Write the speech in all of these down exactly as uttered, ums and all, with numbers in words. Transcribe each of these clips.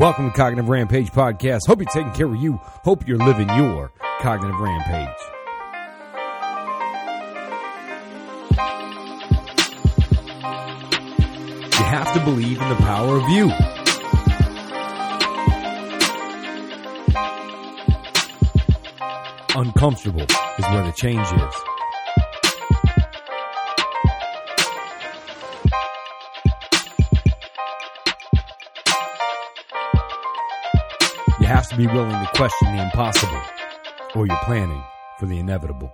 Welcome to Cognitive Rampage Podcast. Hope you're taking care of you. Hope you're living your cognitive rampage. You have to believe in the power of you. Uncomfortable is where the change is. You have to be willing to question the impossible, or you're planning for the inevitable.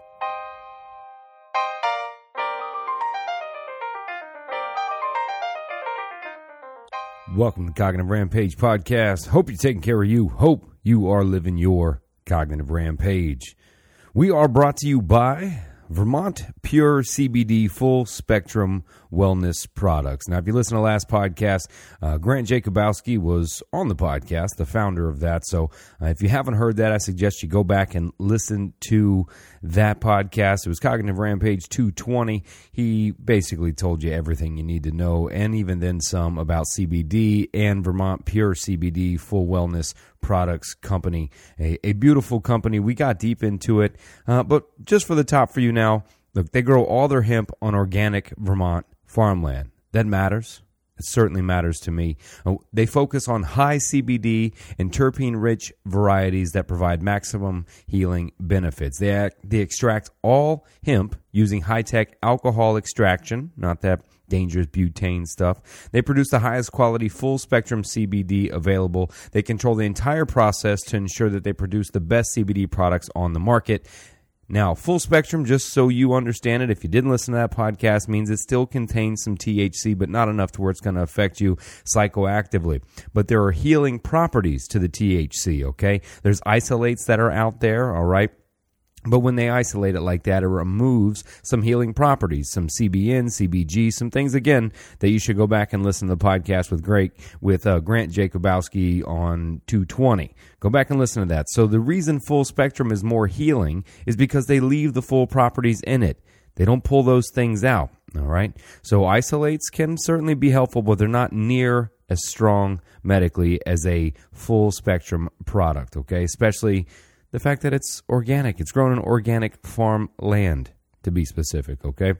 Welcome to Cognitive Rampage Podcast. Hope you're taking care of you. Hope you are living your cognitive rampage. We are brought to you by Vermont Pure C B D Full Spectrum Wellness Products. Now, if you listen to the last podcast, uh, Grant Jakubowski was on the podcast, the founder of that. So uh, if you haven't heard that, I suggest you go back and listen to that podcast. It was Cognitive Rampage two twenty. He basically told you everything you need to know, and even then some about C B D and Vermont Pure C B D Full Wellness Products Company. A, a beautiful company. We got deep into it, uh, but just for the top for you now, look, they grow all their hemp on organic Vermont farmland. That matters. It certainly matters to me. Uh, they focus on high C B D and terpene-rich varieties that provide maximum healing benefits. They, act, they extract all hemp using high-tech alcohol extraction, not that dangerous butane stuff. They produce the highest quality full-spectrum C B D available. They control the entire process to ensure that they produce the best C B D products on the market. Now, full spectrum, just so you understand it, if you didn't listen to that podcast, means it still contains some T H C, but not enough to where it's going to affect you psychoactively. But there are healing properties to the T H C, okay? There's isolates that are out there, all right? But when they isolate it like that, it removes some healing properties, some C B N, C B G, some things, again, that you should go back and listen to the podcast with Greg, with uh, Grant Jakubowski on two twenty. Go back and listen to that. So the reason full spectrum is more healing is because they leave the full properties in it. They don't pull those things out, all right? So isolates can certainly be helpful, but they're not near as strong medically as a full spectrum product, okay? Especially the fact that it's organic. It's grown in organic farmland, to be specific, okay?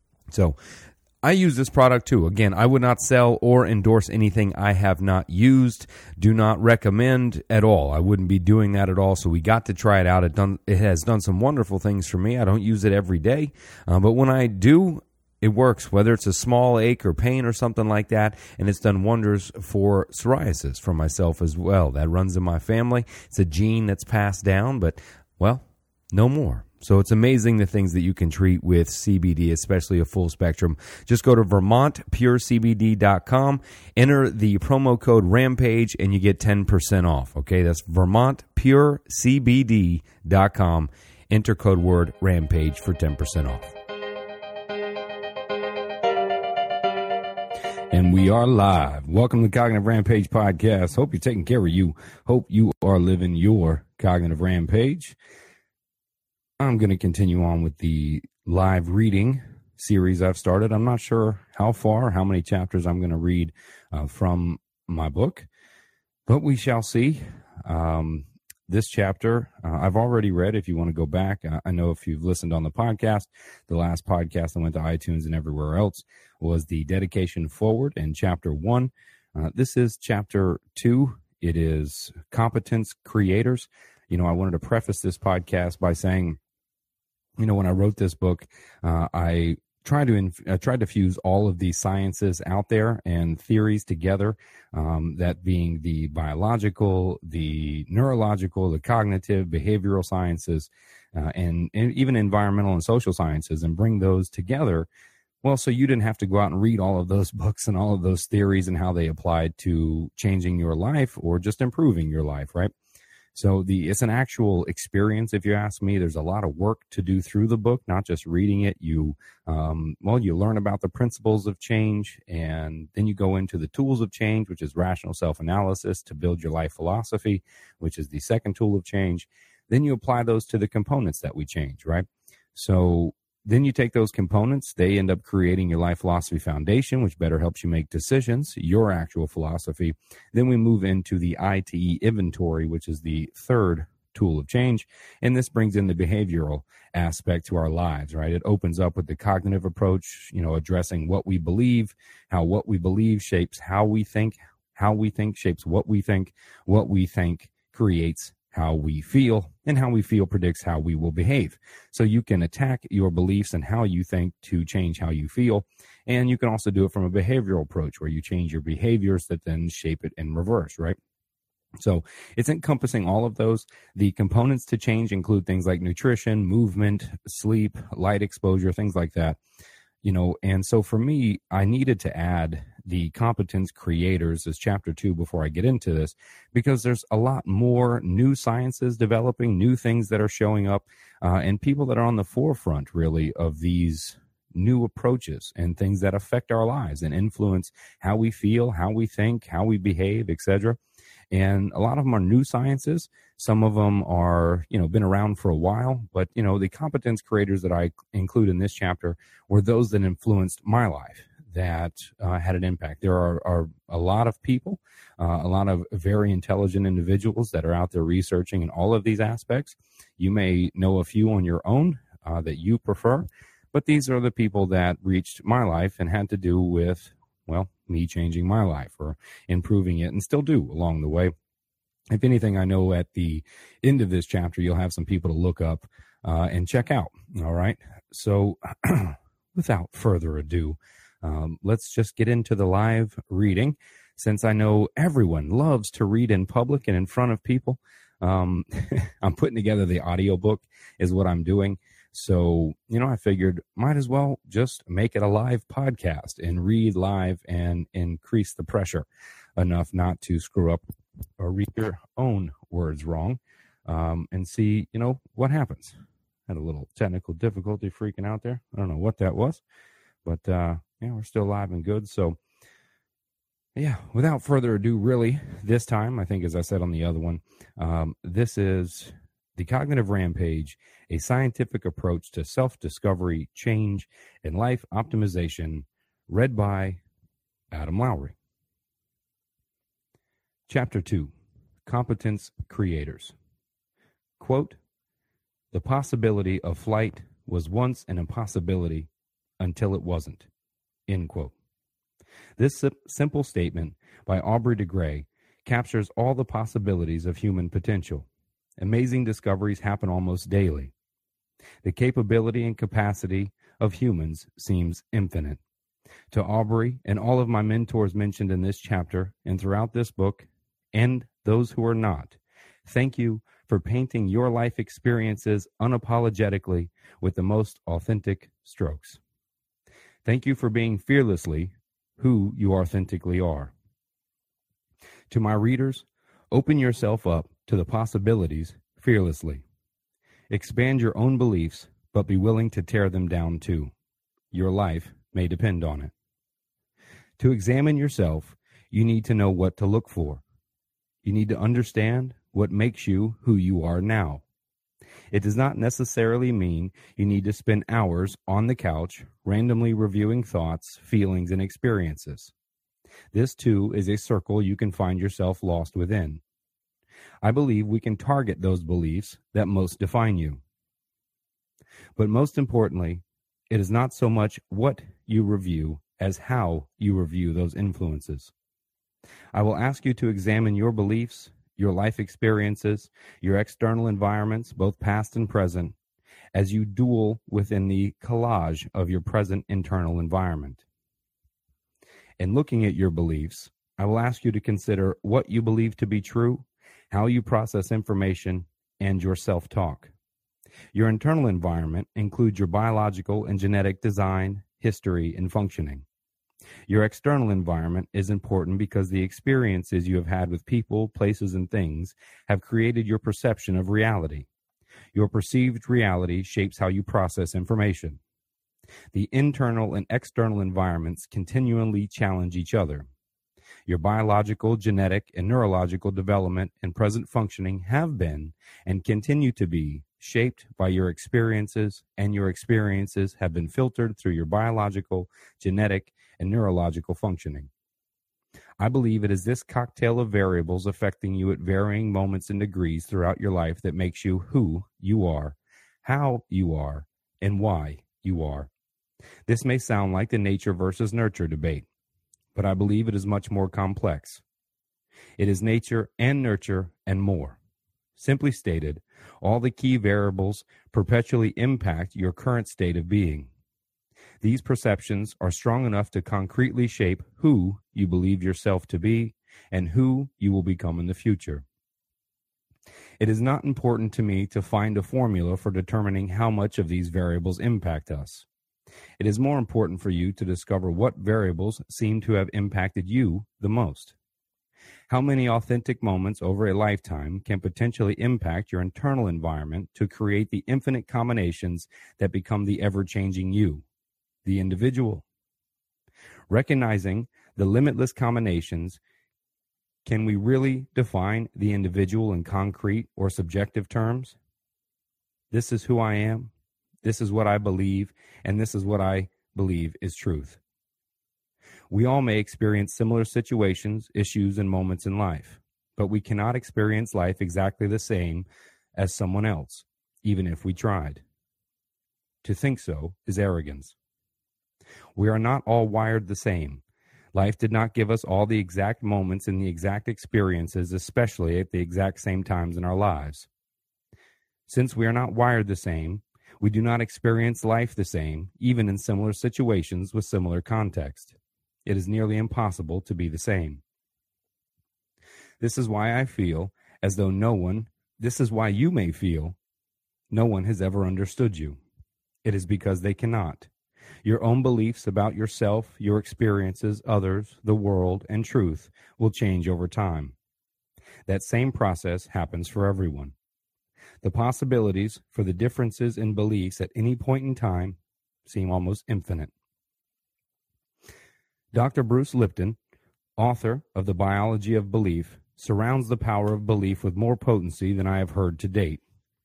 So I use this product too. Again, I would not sell or endorse anything I have not used. Do not recommend at all. I wouldn't be doing that at all. So we got to try it out. It done. It has done some wonderful things for me. I don't use it every day, uh, but when I do, it works, whether it's a small ache or pain or something like that, and it's done wonders for psoriasis for myself as well. That runs in my family. It's a gene that's passed down, but, well, no more. So it's amazing the things that you can treat with C B D, especially a full spectrum. Just go to Vermont Pure C B D dot com, enter the promo code RAMPAGE, and you get ten percent off, okay? That's Vermont Pure C B D dot com. Enter code word RAMPAGE for ten percent off. And we are live. Welcome to Cognitive Rampage Podcast. Hope you're taking care of you. Hope you are living your cognitive rampage. I'm going to continue on with the live reading series I've started. I'm not sure how far, how many chapters I'm going to read uh, from my book, but we shall see. Um, this chapter, uh, I've already read. If you want to go back, uh, I know if you've listened on the podcast, the last podcast that went to iTunes and everywhere else was the Dedication Forward in chapter one. Uh, this is chapter two. It is Competence Creators. You know, I wanted to preface this podcast by saying, you know, when I wrote this book, uh, I tried to inf- I tried to fuse all of these sciences out there and theories together, um, that being the biological, the neurological, the cognitive, behavioral sciences, uh, and, and even environmental and social sciences, and bring those together. Well, so you didn't have to go out and read all of those books and all of those theories and how they applied to changing your life or just improving your life, right? So the it's an actual experience, if you ask me. There's a lot of work to do through the book, not just reading it. You, um, well, you learn about the principles of change, and then you go into the tools of change, which is rational self-analysis to build your life philosophy, which is the second tool of change. Then you apply those to the components that we change, right? So then you take those components, they end up creating your life philosophy foundation, which better helps you make decisions, your actual philosophy. Then we move into the I T E inventory, which is the third tool of change. And this brings in the behavioral aspect to our lives, right? It opens up with the cognitive approach, you know, addressing what we believe, how what we believe shapes how we think, how we think shapes what we think, what we think creates how we feel, and how we feel predicts how we will behave. So you can attack your beliefs and how you think to change how you feel. And you can also do it from a behavioral approach where you change your behaviors that then shape it in reverse, right? So it's encompassing all of those. The components to change include things like nutrition, movement, sleep, light exposure, things like that. You know, and so for me, I needed to add the competence creators as chapter two before I get into this, because there's a lot more new sciences developing, new things that are showing up, uh, and people that are on the forefront, really, of these new approaches and things that affect our lives and influence how we feel, how we think, how we behave, et cetera. And a lot of them are new sciences. Some of them are, you know, been around for a while. But, you know, the competence creators that I include in this chapter were those that influenced my life, that uh, had an impact. There are, are a lot of people, uh, a lot of very intelligent individuals that are out there researching in all of these aspects. You may know a few on your own uh, that you prefer, but these are the people that reached my life and had to do with, well, me changing my life or improving it, and still do along the way. If anything, I know at the end of this chapter, you'll have some people to look up uh, and check out. All right. So without further ado, um, let's just get into the live reading. Since I know everyone loves to read in public and in front of people, um, I'm putting together the audiobook is what I'm doing. So, you know, I figured might as well just make it a live podcast and read live and increase the pressure enough not to screw up or read your own words wrong, um, and see, you know, what happens. Had a little technical difficulty freaking out there. I don't know what that was, but, uh, yeah, we're still live and good. So, yeah, without further ado, really, this time, I think, as I said on the other one, um, this is The Cognitive Rampage, a scientific approach to self-discovery, change, and life optimization, read by Adam Lowry. Chapter two, Competence Creators. Quote, "The possibility of flight was once an impossibility until it wasn't." End quote. This simple statement by Aubrey de Grey captures all the possibilities of human potential. Amazing discoveries happen almost daily. The capability and capacity of humans seems infinite. To Aubrey and all of my mentors mentioned in this chapter and throughout this book, and those who are not, thank you for painting your life experiences unapologetically with the most authentic strokes. Thank you for being fearlessly who you authentically are. To my readers, open yourself up to the possibilities fearlessly. Expand your own beliefs, but be willing to tear them down too. Your life may depend on it. To examine yourself, you need to know what to look for. You need to understand what makes you who you are now. It does not necessarily mean you need to spend hours on the couch randomly reviewing thoughts, feelings, and experiences. This, too, is a circle you can find yourself lost within. I believe we can target those beliefs that most define you. But most importantly, it is not so much what you review as how you review those influences. I will ask you to examine your beliefs, your life experiences, your external environments, both past and present, as you duel within the collage of your present internal environment. In looking at your beliefs, I will ask you to consider what you believe to be true, how you process information, and your self-talk. Your internal environment includes your biological and genetic design, history, and functioning. Your external environment is important because the experiences you have had with people, places, and things have created your perception of reality. Your perceived reality shapes how you process information. The internal and external environments continually challenge each other. Your biological, genetic, and neurological development and present functioning have been and continue to be shaped by your experiences, and your experiences have been filtered through your biological, genetic, and neurological functioning. I believe it is this cocktail of variables affecting you at varying moments and degrees throughout your life that makes you who you are, how you are, and why you are. This may sound like the nature versus nurture debate, but I believe it is much more complex. It is nature and nurture and more. Simply stated, all the key variables perpetually impact your current state of being. These perceptions are strong enough to concretely shape who you believe yourself to be and who you will become in the future. It is not important to me to find a formula for determining how much of these variables impact us. It is more important for you to discover what variables seem to have impacted you the most. How many authentic moments over a lifetime can potentially impact your internal environment to create the infinite combinations that become the ever-changing you, the individual? Recognizing the limitless combinations, can we really define the individual in concrete or subjective terms? This is who I am, this is what I believe, and this is what I believe is truth. We all may experience similar situations, issues, and moments in life, but we cannot experience life exactly the same as someone else, even if we tried. To think so is arrogance. We are not all wired the same. Life did not give us all the exact moments and the exact experiences, especially at the exact same times in our lives. Since we are not wired the same, we do not experience life the same, even in similar situations with similar context. It is nearly impossible to be the same. This is why I feel as though no one, this is why you may feel no one has ever understood you. It is because they cannot. Your own beliefs about yourself, your experiences, others, the world, and truth will change over time. That same process happens for everyone. The possibilities for the differences in beliefs at any point in time seem almost infinite. Doctor Bruce Lipton, author of The Biology of Belief, surrounds the power of belief with more potency than I have heard to date.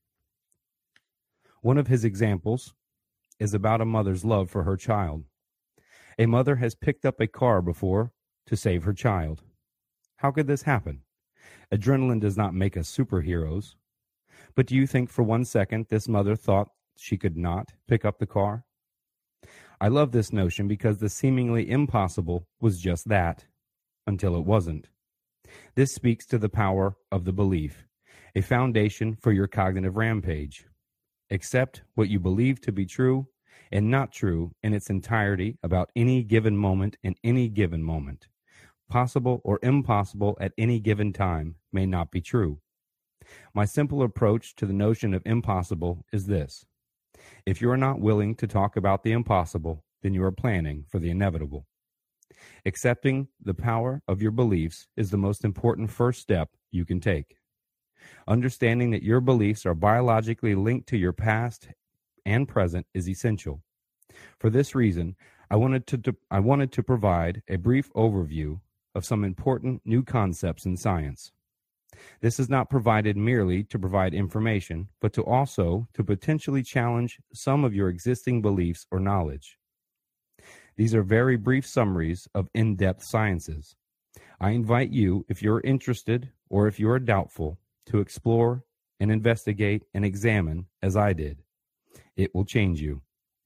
One of his examples is about a mother's love for her child. A mother has picked up a car before to save her child. How could this happen? Adrenaline does not make us superheroes. But do you think for one second this mother thought she could not pick up the car? I love this notion because the seemingly impossible was just that, until it wasn't. This speaks to the power of the belief, a foundation for your cognitive rampage. Accept what you believe to be true and not true in its entirety about any given moment in any given moment. Possible or impossible at any given time may not be true. My simple approach to the notion of impossible is this. If you are not willing to talk about the impossible, then you are planning for the inevitable. Accepting the power of your beliefs is the most important first step you can take. Understanding that your beliefs are biologically linked to your past and present is essential. For this reason, I wanted to, to I wanted to provide a brief overview of some important new concepts in science. This is not provided merely to provide information, but to also to potentially challenge some of your existing beliefs or knowledge. These are very brief summaries of in-depth sciences. I invite you, if you're interested or if you are doubtful, to explore and investigate and examine as I did. It will change you.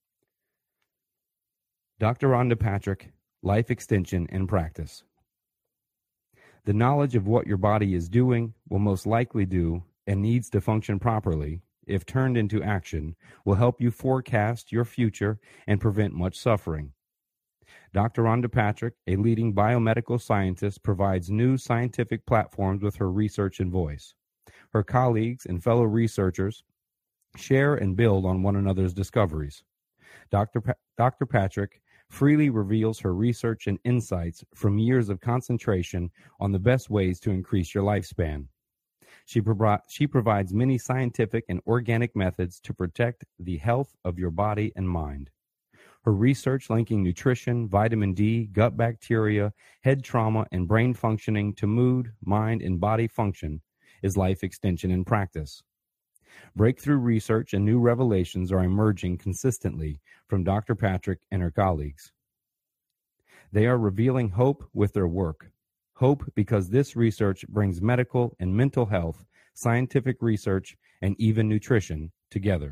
Doctor Rhonda Patrick, Life Extension and Practice. The knowledge of what your body is doing, will most likely do, and needs to function properly, if turned into action, will help you forecast your future and prevent much suffering. Doctor Rhonda Patrick, a leading biomedical scientist, provides new scientific platforms with her research and voice. Her colleagues and fellow researchers share and build on one another's discoveries. Doctor Pa- Doctor Patrick freely reveals her research and insights from years of concentration on the best ways to increase your lifespan. She, pro- she provides many scientific and organic methods to protect the health of your body and mind. Her research linking nutrition, vitamin D, gut bacteria, head trauma, and brain functioning to mood, mind, and body function is life extension in practice. Breakthrough research and new revelations are emerging consistently from Doctor Patrick and her colleagues. They are revealing hope with their work. Hope because this research brings medical and mental health, scientific research, and even nutrition together.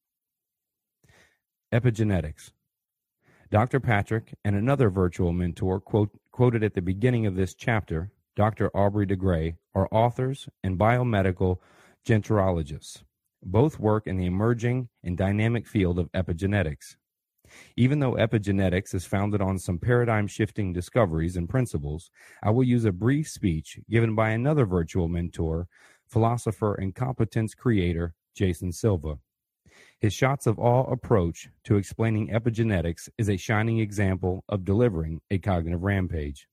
Epigenetics. Doctor Patrick and another virtual mentor quote, quoted at the beginning of this chapter, Doctor Aubrey de Grey, are authors and biomedical gerontologists. Both work in the emerging and dynamic field of epigenetics. Even though epigenetics is founded on some paradigm-shifting discoveries and principles, I will use a brief speech given by another virtual mentor, philosopher and competence creator, Jason Silva. His shots of awe approach to explaining epigenetics is a shining example of delivering a cognitive rampage.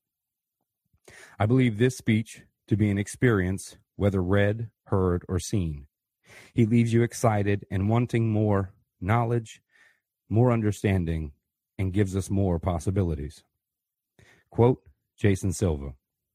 I believe this speech to be an experience, whether read, heard, or seen. He leaves you excited and wanting more knowledge, more understanding, and gives us more possibilities. Quote, Jason Silva.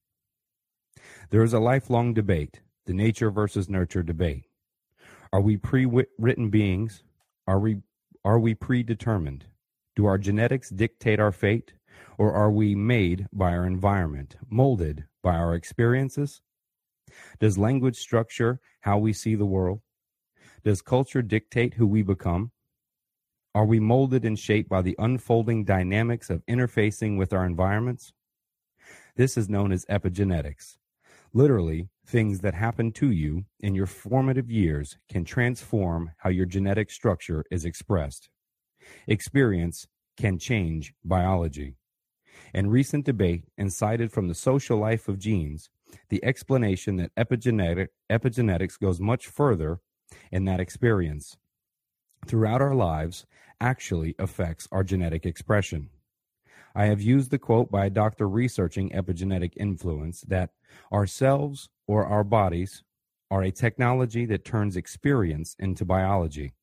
There is a lifelong debate, the nature versus nurture debate. Are we pre-written beings? Are we, are we predetermined? Do our genetics dictate our fate, or are we made by our environment, molded by our experiences? Does language structure how we see the world? Does culture dictate who we become? Are we molded and shaped by the unfolding dynamics of interfacing with our environments? This is known as epigenetics. Literally, things that happen to you in your formative years can transform how your genetic structure is expressed. Experience can change biology. In recent debate and cited from the social life of genes, the explanation that epigenetic, epigenetics goes much further in that experience throughout our lives actually affects our genetic expression. I have used the quote by a doctor researching epigenetic influence that ourselves or our bodies are a technology that turns experience into biology.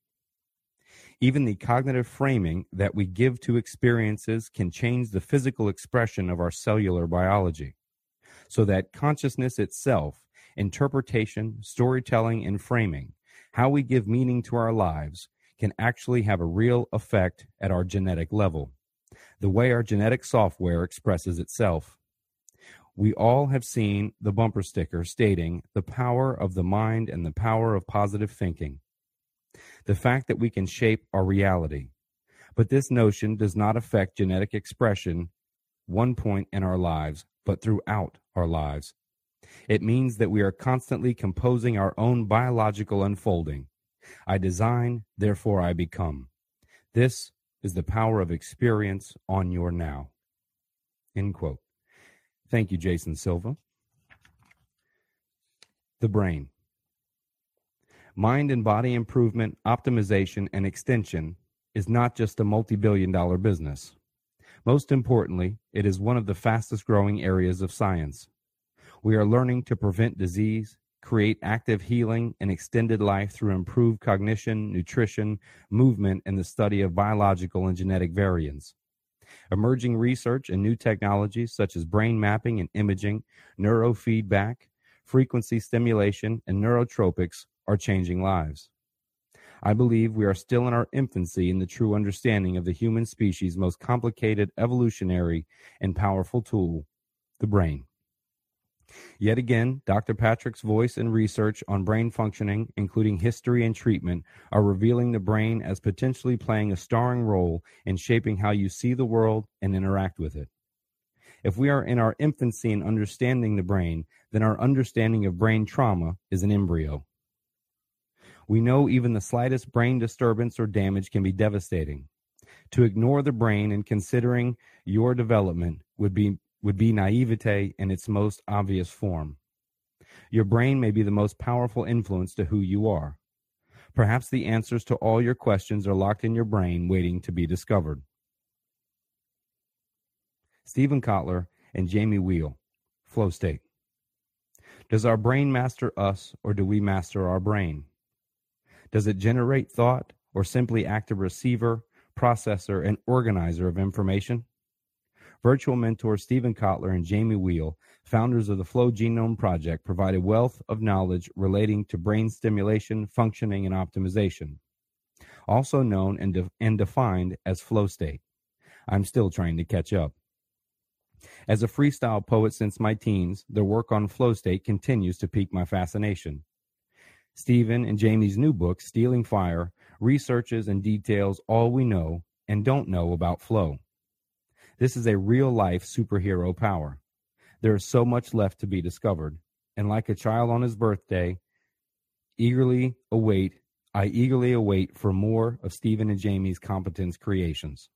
Even the cognitive framing that we give to experiences can change the physical expression of our cellular biology, so that consciousness itself, interpretation, storytelling, and framing, how we give meaning to our lives, can actually have a real effect at our genetic level, the way our genetic software expresses itself. We all have seen the bumper sticker stating the power of the mind and the power of positive thinking, the fact that we can shape our reality. But this notion does not affect genetic expression one point in our lives, but throughout our lives. It means that we are constantly composing our own biological unfolding. I design, therefore I become. This is the power of experience on your now. End quote. Thank you, Jason Silva. The brain. Mind and body improvement, optimization, and extension is not just a multi-billion dollar business. Most importantly, it is one of the fastest growing areas of science. We are learning to prevent disease, create active healing and extended life through improved cognition, nutrition, movement, and the study of biological and genetic variants. Emerging research and new technologies such as brain mapping and imaging, neurofeedback, frequency stimulation, and neurotropics are changing lives. I believe we are still in our infancy in the true understanding of the human species' most complicated, evolutionary, and powerful tool, the brain. Yet again, Doctor Patrick's voice and research on brain functioning, including history and treatment, are revealing the brain as potentially playing a starring role in shaping how you see the world and interact with it. If we are in our infancy in understanding the brain, then our understanding of brain trauma is an embryo. We know even the slightest brain disturbance or damage can be devastating. To ignore the brain in considering your development would be would be naivete in its most obvious form. Your brain may be the most powerful influence to who you are. Perhaps the answers to all your questions are locked in your brain, waiting to be discovered. Stephen Kotler and Jamie Wheal, Flow State. Does our brain master us, or do we master our brain? Does it generate thought, or simply act a receiver, processor, and organizer of information? Virtual mentors Stephen Kotler and Jamie Wheel, founders of the Flow Genome Project, provide a wealth of knowledge relating to brain stimulation, functioning, and optimization, also known and, de- and defined as flow state. I'm still trying to catch up. As a freestyle poet since my teens, their work on flow state continues to pique my fascination. Stephen and Jamie's new book, Stealing Fire, researches and details all we know and don't know about flow. This is a real-life superhero power. There is so much left to be discovered, and like a child on his birthday, eagerly await, I eagerly await for more of Stephen and Jamie's competence creations.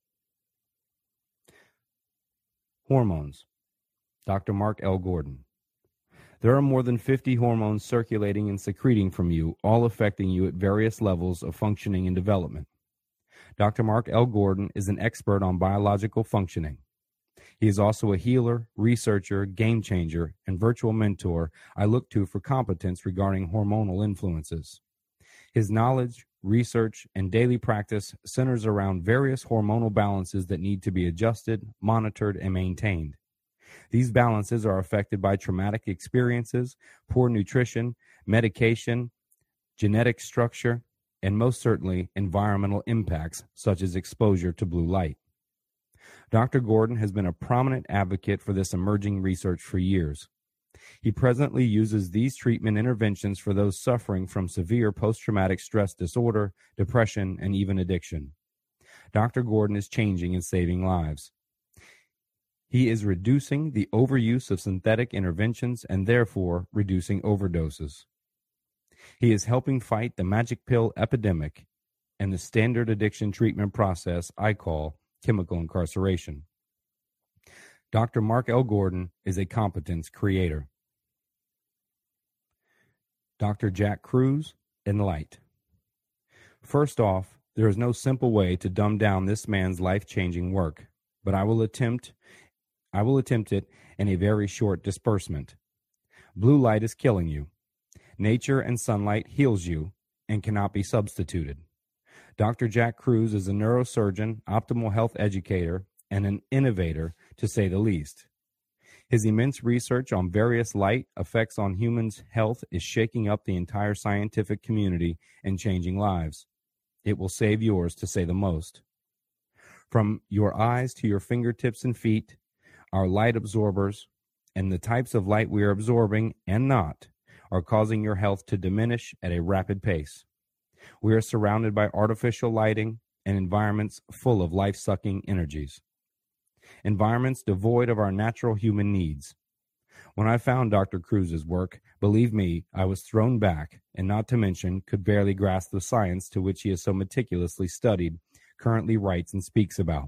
Hormones. Doctor Mark L. Gordon. There are more than fifty hormones circulating and secreting from you, all affecting you at various levels of functioning and development. Doctor Mark L. Gordon is an expert on biological functioning. He is also a healer, researcher, game changer, and virtual mentor I look to for competence regarding hormonal influences. His knowledge, research, and daily practice centers around various hormonal balances that need to be adjusted, monitored, and maintained. These balances are affected by traumatic experiences, poor nutrition, medication, genetic structure, and most certainly environmental impacts such as exposure to blue light. Doctor Gordon has been a prominent advocate for this emerging research for years. He presently uses these treatment interventions for those suffering from severe post-traumatic stress disorder, depression, and even addiction. Doctor Gordon is changing and saving lives. He is reducing the overuse of synthetic interventions and therefore reducing overdoses. He is helping fight the magic pill epidemic and the standard addiction treatment process I call chemical incarceration. Doctor Mark L. Gordon is a competence creator. Doctor Jack Kruse and Light. First off, there is no simple way to dumb down this man's life-changing work, but I will attempt I will attempt it in a very short disbursement. Blue light is killing you. Nature and sunlight heals you and cannot be substituted. Doctor Jack Kruse is a neurosurgeon, optimal health educator, and an innovator, to say the least. His immense research on various light effects on humans' health is shaking up the entire scientific community and changing lives. It will save yours, to say the most. From your eyes to your fingertips and feet, our light absorbers and the types of light we are absorbing and not are causing your health to diminish at a rapid pace. We are surrounded by artificial lighting and environments full of life-sucking energies. Environments devoid of our natural human needs. When I found Doctor Kruse's work, believe me, I was thrown back, and not to mention could barely grasp the science to which he has so meticulously studied, currently writes and speaks about.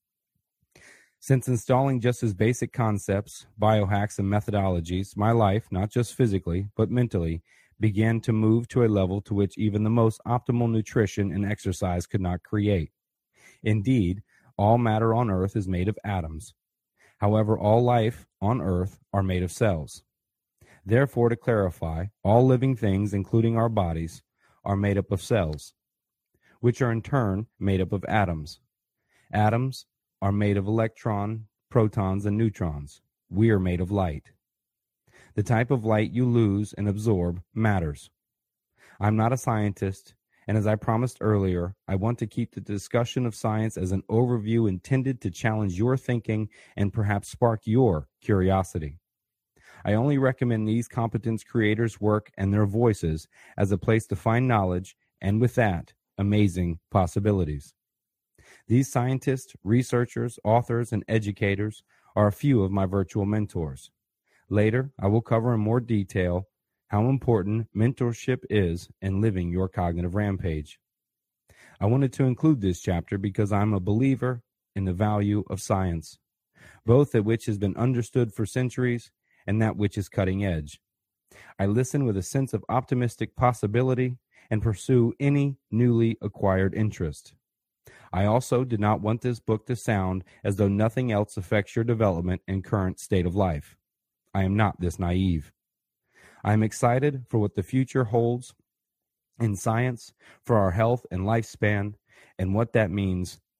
Since installing just his basic concepts, biohacks, and methodologies, my life, not just physically, but mentally, began to move to a level to which even the most optimal nutrition and exercise could not create. Indeed, all matter on Earth is made of atoms. However, all life on Earth are made of cells. Therefore, to clarify, all living things, including our bodies, are made up of cells, which are in turn made up of atoms. Atoms are made of electrons, protons, and neutrons. We are made of light. The type of light you lose and absorb matters. I'm not a scientist, and as I promised earlier, I want to keep the discussion of science as an overview intended to challenge your thinking and perhaps spark your curiosity. I only recommend these competence creators' work and their voices as a place to find knowledge, and with that, amazing possibilities. These scientists, researchers, authors, and educators are a few of my virtual mentors. Later, I will cover in more detail how important mentorship is in living your cognitive rampage. I wanted to include this chapter because I'm a believer in the value of science, both that which has been understood for centuries and that which is cutting edge. I listen with a sense of optimistic possibility and pursue any newly acquired interest. I also did not want this book to sound as though nothing else affects your development and current state of life. I am not this naive. I am excited for what the future holds in science, for our health and lifespan, and what that means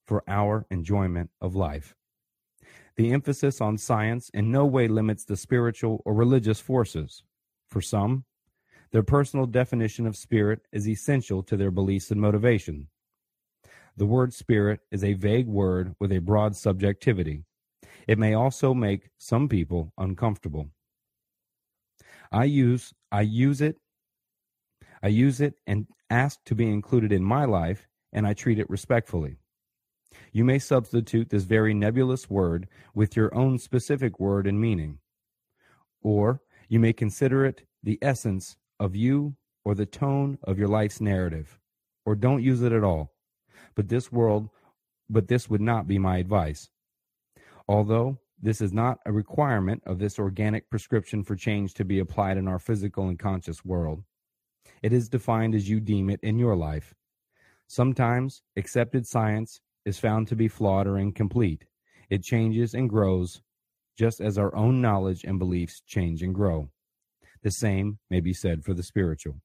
for our enjoyment of life. The emphasis on science in no way limits the spiritual or religious forces. For some, their personal definition of spirit is essential to their beliefs and motivation. The word spirit is a vague word with a broad subjectivity. It may also make some people uncomfortable. I use I use it I use it and ask to be included in my life, and I treat it respectfully. You may substitute this very nebulous word with your own specific word and meaning. Or you may consider it the essence of you or the tone of your life's narrative. Or don't use it at all. But this world, but this would not be my advice. Although this is not a requirement of this organic prescription for change to be applied in our physical and conscious world, it is defined as you deem it in your life. Sometimes accepted science is found to be flawed or incomplete. It changes and grows just as our own knowledge and beliefs change and grow. The same may be said for the spiritual.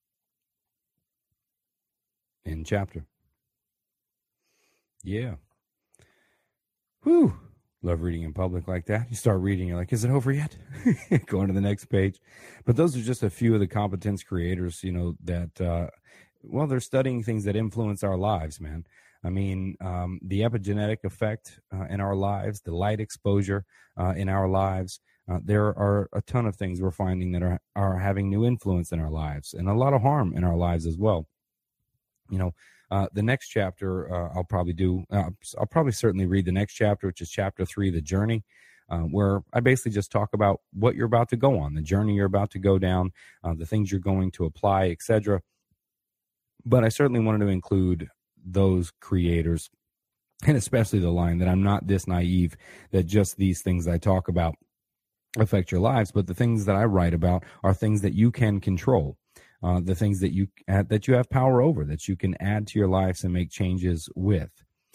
End chapter. Yeah. Whew. Love reading in public like that. You start reading, you're like, is it over yet? Going to the next page. But those are just a few of the competence creators, you know, that, uh, well, they're studying things that influence our lives, man. I mean, um, the epigenetic effect uh, in our lives, the light exposure uh, in our lives. Uh, there are a ton of things we're finding that are, are having new influence in our lives and a lot of harm in our lives as well. You know, uh, the next chapter uh, I'll probably do, uh, I'll probably certainly read the next chapter, which is chapter three, The Journey, uh, where I basically just talk about what you're about to go on, the journey you're about to go down, uh, the things you're going to apply, et cetera. But I certainly wanted to include those creators, and especially the line that I'm not this naive that just these things I talk about affect your lives, but the things that I write about are things that you can control. Uh, the things that you uh, that you have power over, that you can add to your lives and make changes with.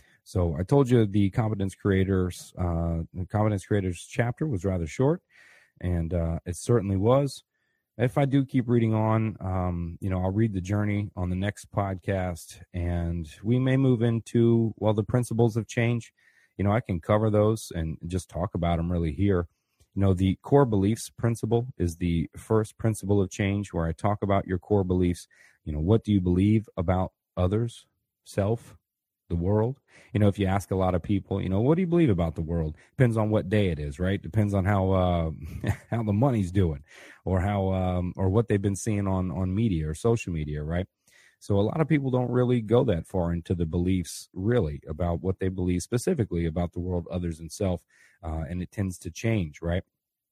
So I told you the competence creators, uh, the competence creators chapter was rather short, and uh, it certainly was. If I do keep reading on, um, you know, I'll read the journey on the next podcast, and we may move into, well, the principles of change. You know, I can cover those and just talk about them really here. You know, the core beliefs principle is the first principle of change, where I talk about your core beliefs. You know, what do you believe about others, self, the world? You know, if you ask a lot of people, you know, what do you believe about the world? Depends on what day it is, right? Depends on how uh, how the money's doing, or how um, or what they've been seeing on on media or social media, right? So a lot of people don't really go that far into the beliefs, really, about what they believe specifically about the world, others, and self, uh, and it tends to change, right?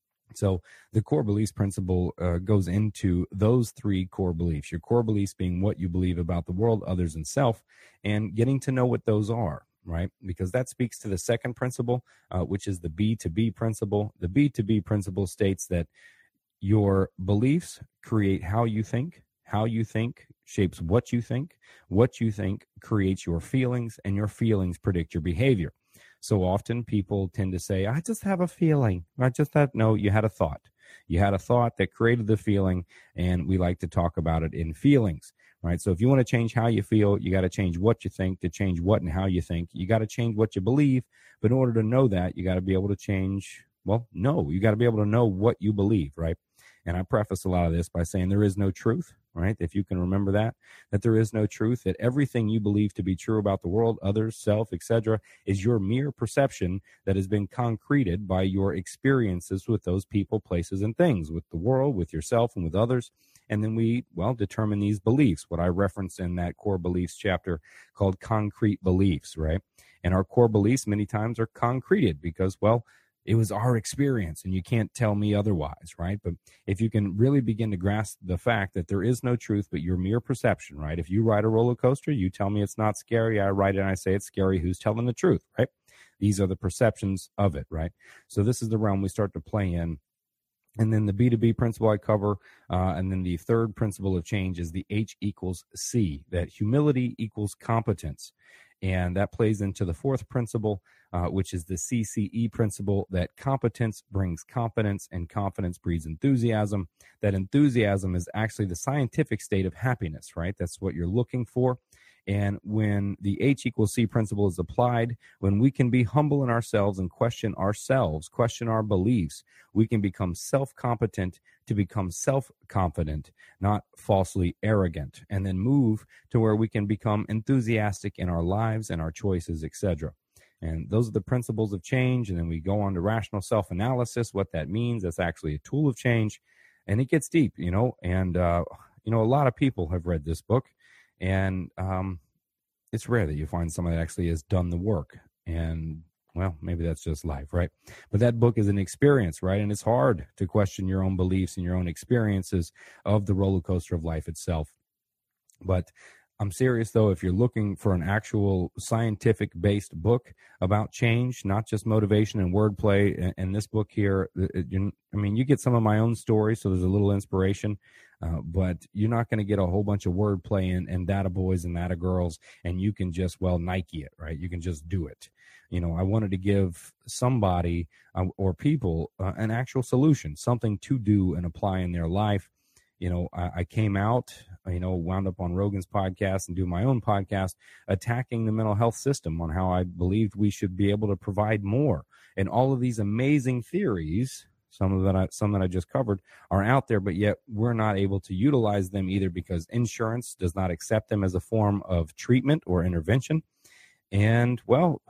So the core beliefs principle uh, goes into those three core beliefs, your core beliefs being what you believe about the world, others, and self, and getting to know what those are, right? Because that speaks to the second principle, uh, which is the B to B principle. The B to B principle states that your beliefs create how you think. How you think shapes what you think. What you think creates your feelings, and your feelings predict your behavior. So often people tend to say, I just have a feeling. I just had, no, you had a thought. You had a thought that created the feeling, and we like to talk about it in feelings, right? So if you want to change how you feel, you got to change what you think to change what and how you think. You got to change what you believe. But in order to know that, you got to be able to change, well, no, you got to be able to know what you believe, right? And I preface a lot of this by saying there is no truth, right? If you can remember that, that there is no truth, that everything you believe to be true about the world, others, self, et cetera, is your mere perception that has been concreted by your experiences with those people, places, and things, with the world, with yourself, and with others. And then we, well, determine these beliefs, what I referenced in that core beliefs chapter called concrete beliefs, right? And our core beliefs many times are concreted because, well, it was our experience, and you can't tell me otherwise, right? But if you can really begin to grasp the fact that there is no truth but your mere perception, right? If you ride a roller coaster, you tell me it's not scary. I ride it and I say it's scary. Who's telling the truth, right? These are the perceptions of it, right? So this is the realm we start to play in. And then the B to B principle I cover, uh, and then the third principle of change is the H equals C, that humility equals competence. And that plays into the fourth principle, uh, which is the C C E principle, that competence brings confidence, and confidence breeds enthusiasm. That enthusiasm is actually the scientific state of happiness, right? That's what you're looking for. And when the H equals C principle is applied, when we can be humble in ourselves and question ourselves, question our beliefs, we can become self-competent to become self-confident, not falsely arrogant, and then move to where we can become enthusiastic in our lives and our choices, et cetera. And those are the principles of change. And then we go on to rational self-analysis, what that means. That's actually a tool of change. And it gets deep, you know, and, uh, you know, a lot of people have read this book, and um, it's rare that you find someone that actually has done the work. And, well, maybe that's just life, right? But that book is an experience, right? And it's hard to question your own beliefs and your own experiences of the roller coaster of life itself. But I'm serious, though, if you're looking for an actual scientific-based book about change, not just motivation and wordplay, and, and this book here, it, you, I mean, you get some of my own stories, so there's a little inspiration, uh, but you're not going to get a whole bunch of wordplay and, and data boys and data girls, and you can just, well, Nike it, right? You can just do it. You know, I wanted to give somebody uh, or people uh, an actual solution, something to do and apply in their life. You know, I, I came out, you know, wound up on Rogan's podcast and do my own podcast, attacking the mental health system on how I believed we should be able to provide more. And all of these amazing theories, some of that I, some that I just covered, are out there, but yet we're not able to utilize them either because insurance does not accept them as a form of treatment or intervention. And, well,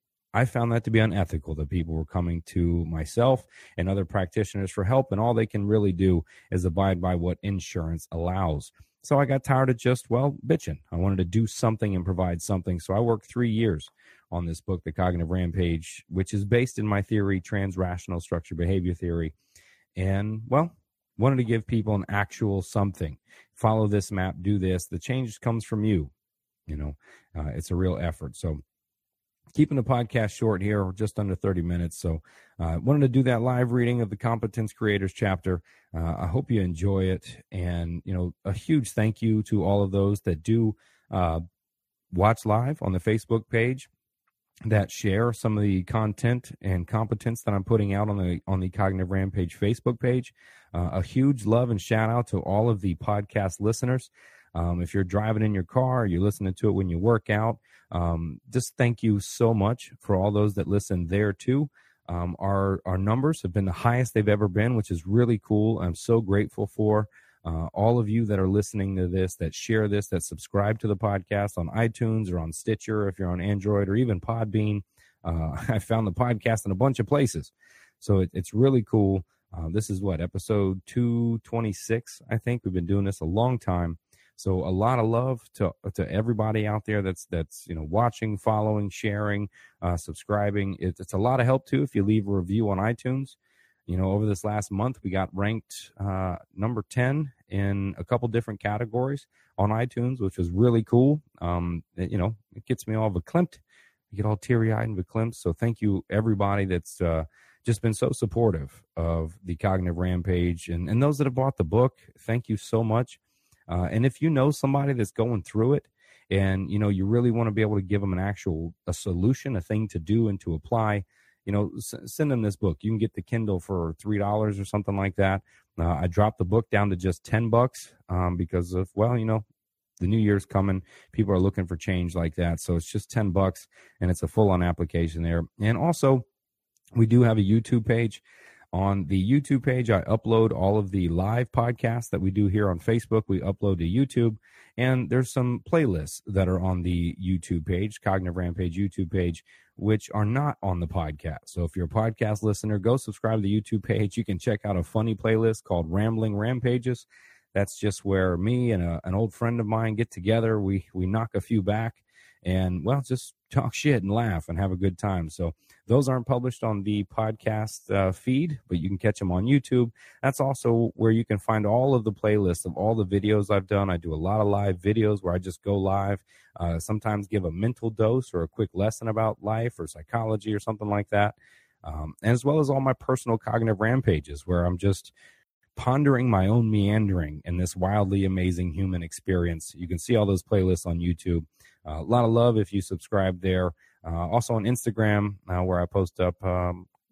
I found that to be unethical, that people were coming to myself and other practitioners for help, and all they can really do is abide by what insurance allows. So I got tired of just, well, bitching. I wanted to do something and provide something. So I worked three years on this book, The Cognitive Rampage, which is based in my theory, Trans-Rational Structured Behavior Theory. And, well, wanted to give people an actual something. Follow this map, do this. The change comes from you. You know, uh, it's a real effort. So keeping the podcast short here, we're just under thirty minutes. So I uh, wanted to do that live reading of the Competence Creators chapter. Uh, I hope you enjoy it. And, you know, a huge thank you to all of those that do uh, watch live on the Facebook page, that share some of the content and competence that I'm putting out on the on the Cognitive Rampage Facebook page. Uh, a huge love and shout out to all of the podcast listeners. Um, if you're driving in your car, you're listening to it when you work out, um, just thank you so much for all those that listen there too. Um, our, our numbers have been the highest they've ever been, which is really cool. I'm so grateful for uh, all of you that are listening to this, that share this, that subscribe to the podcast on iTunes or on Stitcher, if you're on Android, or even Podbean. Uh, I found the podcast in a bunch of places. So it, it's really cool. Uh, this is what, episode two twenty-six, I think. We've been doing this a long time. So a lot of love to to everybody out there that's that's you know watching, following, sharing, uh, subscribing. It, it's a lot of help too if you leave a review on iTunes. You know, over this last month, we got ranked uh, number ten in a couple different categories on iTunes, which was really cool. Um, it, you know, it gets me all verklempt. You get all teary-eyed and verklempt. So thank you, everybody that's uh, just been so supportive of the Cognitive Rampage, and and those that have bought the book. Thank you so much. Uh, and if you know somebody that's going through it, and, you know, you really want to be able to give them an actual a solution, a thing to do and to apply, you know, s- send them this book. You can get the Kindle for three dollars or something like that. Uh, I dropped the book down to just ten bucks um, because of, well, you know, the new year's coming. People are looking for change like that. So it's just ten bucks, and it's a full-on application there. And also, we do have a YouTube page. On the YouTube page, I upload all of the live podcasts that we do here on Facebook. We upload to YouTube, and there's some playlists that are on the YouTube page, Cognitive Rampage YouTube page, which are not on the podcast. So if you're a podcast listener, go subscribe to the YouTube page. You can check out a funny playlist called Rambling Rampages. That's just where me and a, an old friend of mine get together. We we knock a few back and, well, just talk shit and laugh and have a good time. So those aren't published on the podcast uh, feed, but you can catch them on YouTube. That's also where you can find all of the playlists of all the videos I've done. I do a lot of live videos where I just go live, uh, sometimes give a mental dose or a quick lesson about life or psychology or something like that, um, as well as all my personal cognitive rampages where I'm just pondering my own meandering in this wildly amazing human experience. You can see all those playlists on YouTube. Uh, a lot of love if you subscribe there. Uh, also on Instagram, uh, where I post up, um, well,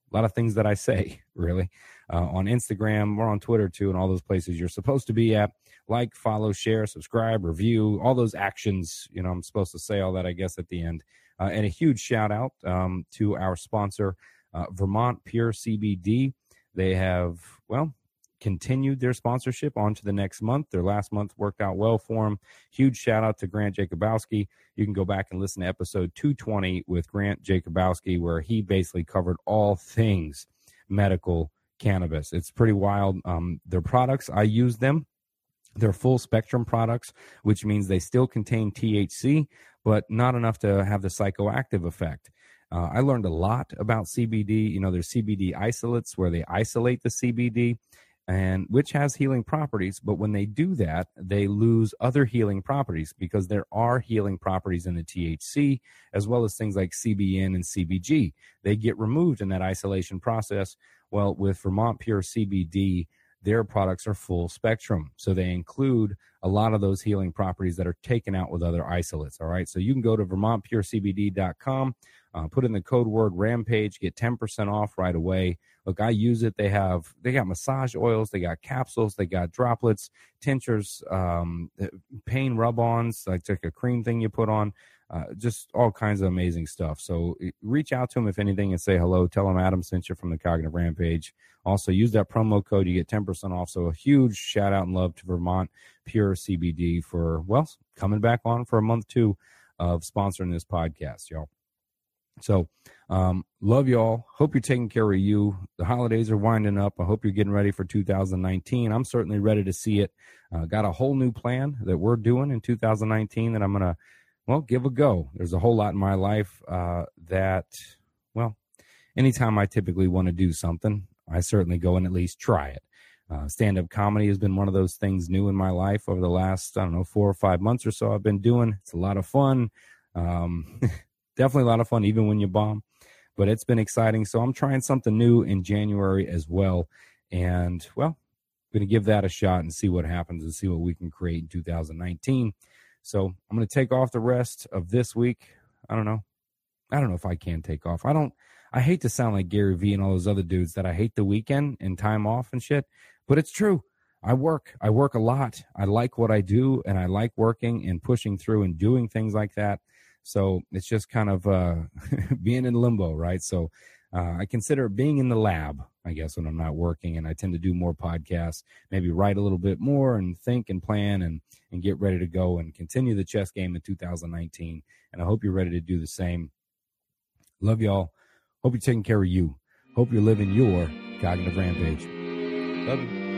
a lot of things that I say, really. Uh, on Instagram, we're on Twitter too, and all those places you're supposed to be at. Like, follow, share, subscribe, review, all those actions. You know, I'm supposed to say all that, I guess, at the end. Uh, and a huge shout out um, to our sponsor, uh, Vermont Pure C B D. They have, well, continued their sponsorship on to the next month. Their last month worked out well for them. Huge shout out to Grant Jacobowski. You can go back and listen to episode two twenty with Grant Jacobowski, where he basically covered all things medical cannabis. It's pretty wild. Um, their products, I use them. They're full spectrum products, which means they still contain T H C, but not enough to have the psychoactive effect. Uh, I learned a lot about C B D. You know, there's C B D isolates where they isolate the C B D, and which has healing properties. But when they do that, they lose other healing properties because there are healing properties in the T H C, as well as things like C B N and C B G. They get removed in that isolation process. Well, with Vermont Pure C B D, their products are full spectrum. So they include a lot of those healing properties that are taken out with other isolates. All right. So you can go to vermont pure c b d dot com, uh, put in the code word Rampage, get ten percent off right away. Look, I use it. They have, they got massage oils, they got capsules, they got droplets, tinctures, um, pain rub-ons, like, like a cream thing you put on. Uh, just all kinds of amazing stuff. So reach out to them if anything and say hello. Tell them Adam sent you from the Cognitive Rampage. Also, use that promo code. You get ten percent off. So a huge shout out and love to Vermont Pure C B D for, well, coming back on for a month two of sponsoring this podcast, y'all. So um, love y'all. Hope you're taking care of you. The holidays are winding up. I hope you're getting ready for two thousand nineteen. I'm certainly ready to see it. Uh, got a whole new plan that we're doing in two thousand nineteen that I'm going to, well, give a go. There's a whole lot in my life uh, that, well, anytime I typically want to do something, I certainly go and at least try it. Uh, stand-up comedy has been one of those things new in my life over the last, I don't know, four or five months or so I've been doing. It's a lot of fun. Um, definitely a lot of fun, even when you bomb. But it's been exciting. So I'm trying something new in January as well. And, well, I'm going to give that a shot and see what happens and see what we can create in two thousand nineteen. So I'm going to take off the rest of this week. I don't know. I don't know if I can take off. I don't, I hate to sound like Gary Vee and all those other dudes that I hate the weekend and time off and shit, but it's true. I work. I work a lot. I like what I do, and I like working and pushing through and doing things like that. So it's just kind of uh, being in limbo, right? So uh, I consider being in the lab, I guess, when I'm not working, and I tend to do more podcasts, maybe write a little bit more and think and plan and, and get ready to go and continue the chess game in two thousand nineteen. And I hope you're ready to do the same. Love y'all. Hope you're taking care of you. Hope you're living your cognitive rampage. Love you.